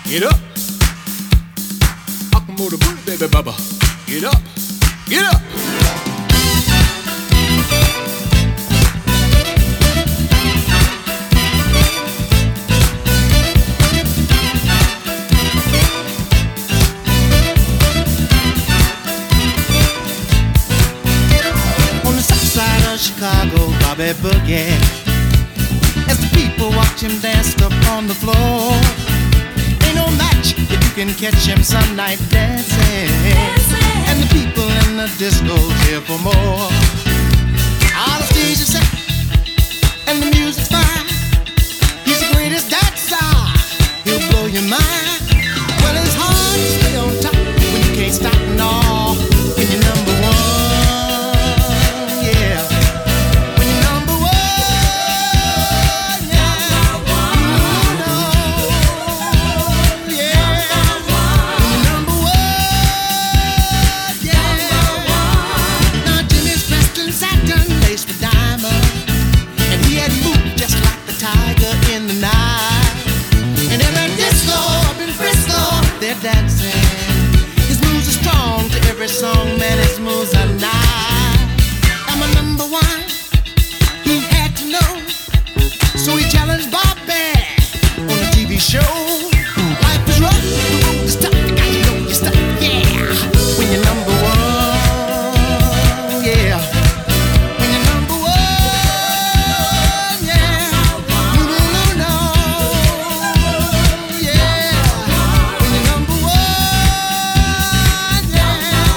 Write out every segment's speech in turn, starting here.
Get up. Akamoto booty, baby baba. Get up. Get up. On the south side of Chicago, Bobby Boogie, as the people watch him dance up on the floor. Ain't no match if you can catch him some night dancing. And the people in the disco's here for more. All the stage is set and the music's fine. He's the greatest dancer, he'll blow your mind. Well, it's hard to stay on top when you can't stop no. When you're number one, yeah. When you're number one, yeah. No, yeah. When you're number one, yeah. Now Jimmy's dressed in satin, laced with diamonds, and he had moved just like the tiger in the night. And every disco up in Frisco, they're dancing. His moves are strong to every song, man, his moves are nice. I'm a number one, he had to know. So he challenged Bobby on a TV show. Life is rough, the road is tough, you got to know your stuff, yeah. When you're number one, yeah. When you're number one, yeah. No, no, no, no, yeah. When you're number one, yeah.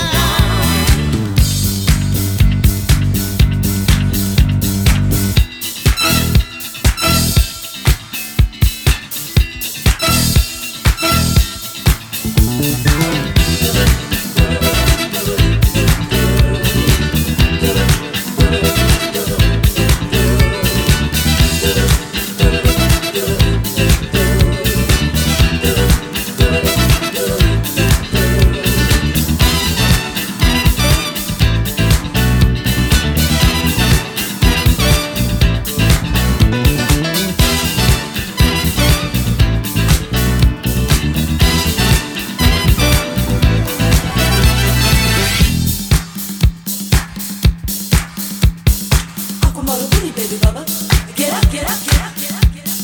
Aquamoto booty, baby baba. Get up, get up, get up, get up, get up.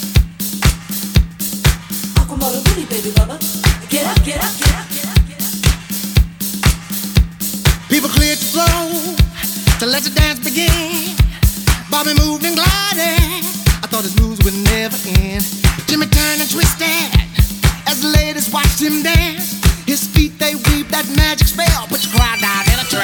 Aquamoto booty, baby baba. Get up, get up, get up, get up, get up. People cleared the floor to let the dance begin. Bobby moved and glided. I thought his moves would never end. Jimmy turned and twisted as the ladies watched him dance. His feet, they weave that magic spell. Put your crowd down in a trance.